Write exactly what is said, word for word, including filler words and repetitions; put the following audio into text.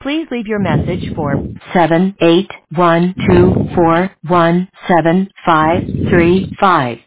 Please leave your message for seven eight one two four one seven five three five.